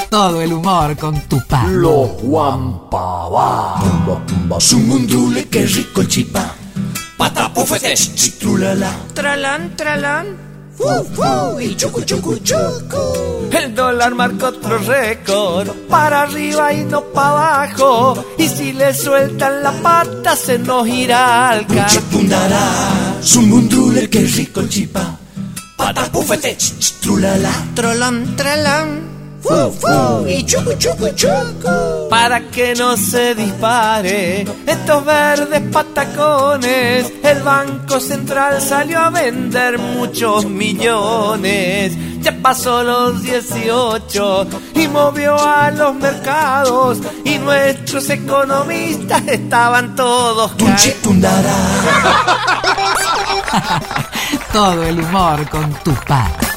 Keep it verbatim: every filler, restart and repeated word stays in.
Todo el humor con Tupá. Los Guampabá. Sumundule, qué rico el chipá. Patapufetes, chitrulala. Tralán, tralán. Fu, fu, y chucu, chucu, chucu. El dólar marcó otro récord. Para arriba y no para abajo. Y si le sueltan la pata se nos irá al carro. Chipundara. Sumundule, qué rico el chipá. Patapufetes, chitrulala. Tralán, tralán. Fu, fu, y chucu, chucu, chucu. Para que no se dispare estos verdes patacones, el Banco Central salió a vender muchos millones. Ya pasó los dieciocho y movió a los mercados, y nuestros economistas estaban todos Tunchipundara. Todo el humor con Tupá.